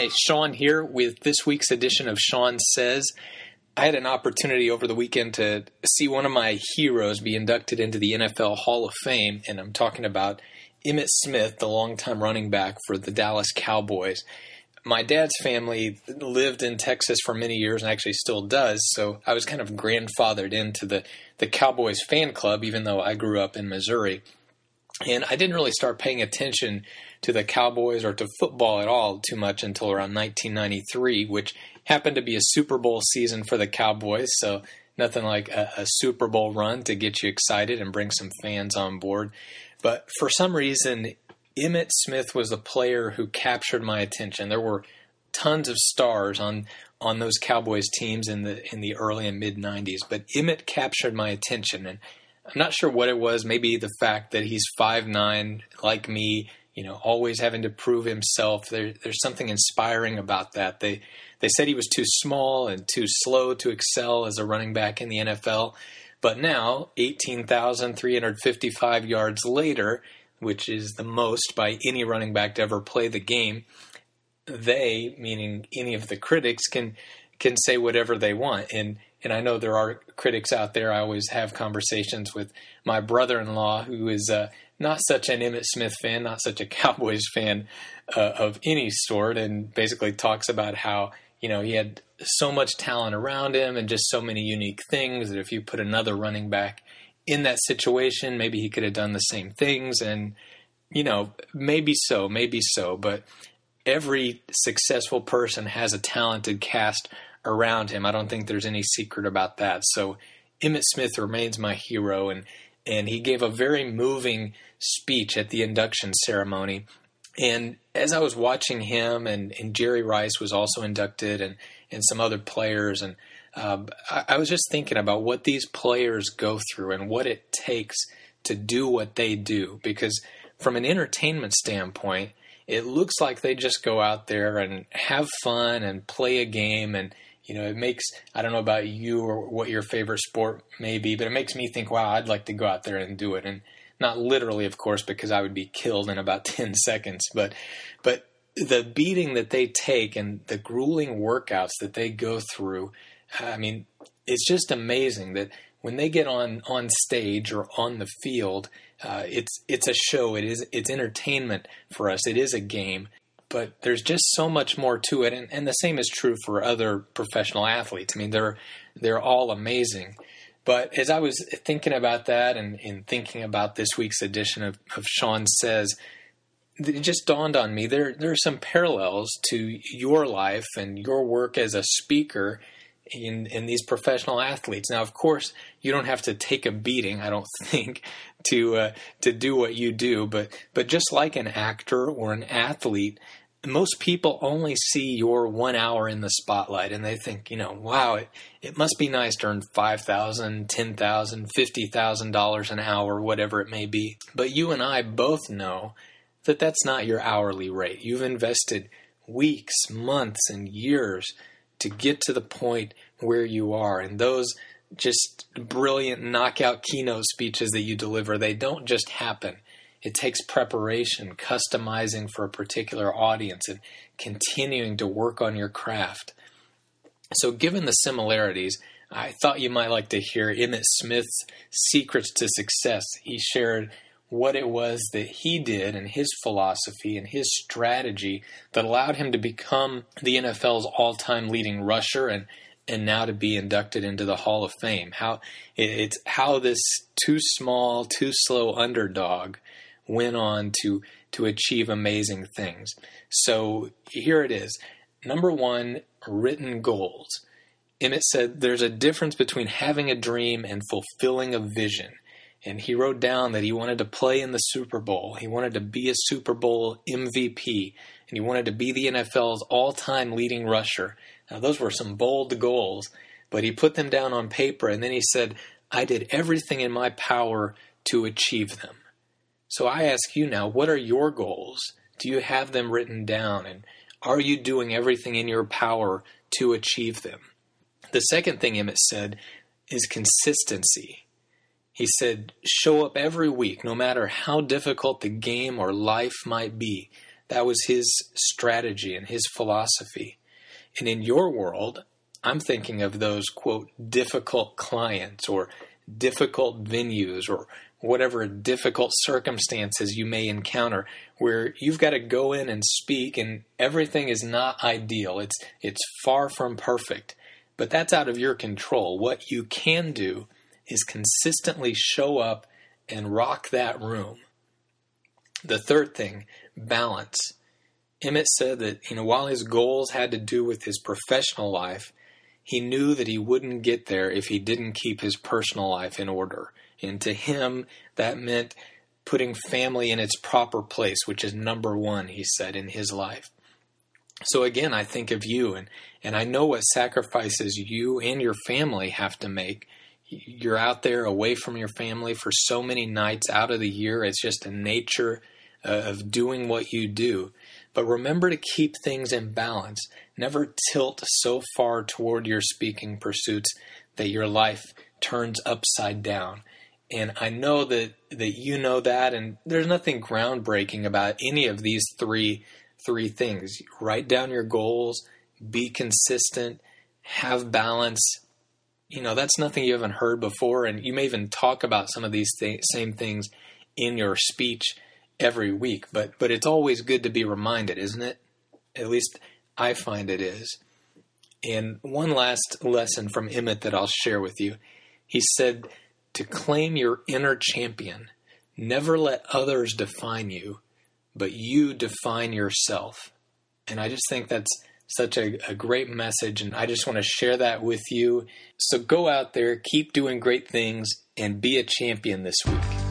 Hi, Sean here with this week's edition of Sean Says. I had an opportunity over the weekend to see one of my heroes be inducted into the NFL Hall of Fame, and I'm talking about Emmitt Smith, the longtime running back for the Dallas Cowboys. My dad's family lived in Texas for many years and actually still does, so I was kind of grandfathered into the Cowboys fan club, even though I grew up in Missouri. And I didn't really start paying attention to the Cowboys or to football at all too much until around 1993, which happened to be a Super Bowl season for the Cowboys, so nothing like a Super Bowl run to get you excited and bring some fans on board. But for some reason, Emmitt Smith was the player who captured my attention. There were tons of stars on those Cowboys teams in the early and mid-'90s, but Emmitt captured my attention, and I'm not sure what it was. Maybe the fact that he's 5'9", like me, always having to prove himself. There's something inspiring about that. They said he was too small and too slow to excel as a running back in the NFL. But now, 18,355 yards later, which is the most by any running back to ever play the game, they, meaning any of the critics, can say whatever they want. And I know there are critics out there. I always have conversations with my brother-in-law, who is not such an Emmitt Smith fan, not such a Cowboys fan of any sort, and basically talks about how, he had so much talent around him and just so many unique things that if you put another running back in that situation, maybe he could have done the same things. And, maybe so, but every successful person has a talented cast around him. I don't think there's any secret about that. So Emmitt Smith remains my hero, and he gave a very moving speech at the induction ceremony. And as I was watching him, and Jerry Rice was also inducted, and some other players, and I was just thinking about what these players go through and what it takes to do what they do. Because from an entertainment standpoint, it looks like they just go out there and have fun and play a game, and it makes, I don't know about you or what your favorite sport may be, but it makes me think, wow, I'd like to go out there and do it. And not literally, of course, because I would be killed in about 10 seconds, but the beating that they take and the grueling workouts that they go through, I mean, it's just amazing that when they get on stage or on the field, it's a show. It's entertainment for us. It is a game. But there's just so much more to it, and the same is true for other professional athletes. I mean, they're all amazing. But as I was thinking about that and thinking about this week's edition of Sean Says, it just dawned on me there are some parallels to your life and your work as a speaker in these professional athletes. Now, of course, you don't have to take a beating, I don't think, to do what you do. But just like an actor or an athlete, most people only see your 1 hour in the spotlight, and they think, wow, it must be nice to earn $5,000, $10,000, $50,000 an hour, whatever it may be. But you and I both know that that's not your hourly rate. You've invested weeks, months, and years to get to the point where you are. And those just brilliant knockout keynote speeches that you deliver, they don't just happen. It takes preparation, customizing for a particular audience, and continuing to work on your craft. So given the similarities, I thought you might like to hear Emmitt Smith's secrets to success. He shared what it was that he did and his philosophy and his strategy that allowed him to become the NFL's all-time leading rusher and now to be inducted into the Hall of Fame. How this too small, too slow underdog went on to achieve amazing things. So here it is. Number one, written goals. Emmitt said there's a difference between having a dream and fulfilling a vision. And he wrote down that he wanted to play in the Super Bowl. He wanted to be a Super Bowl MVP. And he wanted to be the NFL's all-time leading rusher. Now, those were some bold goals, but he put them down on paper, and then he said, I did everything in my power to achieve them. So I ask you now, what are your goals? Do you have them written down? And are you doing everything in your power to achieve them? The second thing Emmitt said is consistency. He said, show up every week, no matter how difficult the game or life might be. That was his strategy and his philosophy. And in your world, I'm thinking of those, quote, difficult clients or difficult venues or whatever difficult circumstances you may encounter where you've got to go in and speak and everything is not ideal. It's far from perfect, but that's out of your control. What you can do is consistently show up and rock that room. The third thing, balance. Emmett said that, while his goals had to do with his professional life, he knew that he wouldn't get there if he didn't keep his personal life in order. And to him, that meant putting family in its proper place, which is number one, he said, in his life. So again, I think of you, and I know what sacrifices you and your family have to make. You're out there away from your family for so many nights out of the year. It's just a nature of doing what you do. But remember to keep things in balance. Never tilt so far toward your speaking pursuits that your life turns upside down. And I know that you know that, and there's nothing groundbreaking about any of these three things. Write down your goals, be consistent, have balance. That's nothing you haven't heard before, and you may even talk about some of these same things in your speech every week, but it's always good to be reminded, isn't it? At least I find it is. And one last lesson from Emmett that I'll share with you. He said to claim your inner champion. Never let others define you, but you define yourself. And I just think that's such a great message, and I just want to share that with you. So go out there, keep doing great things, and be a champion this week.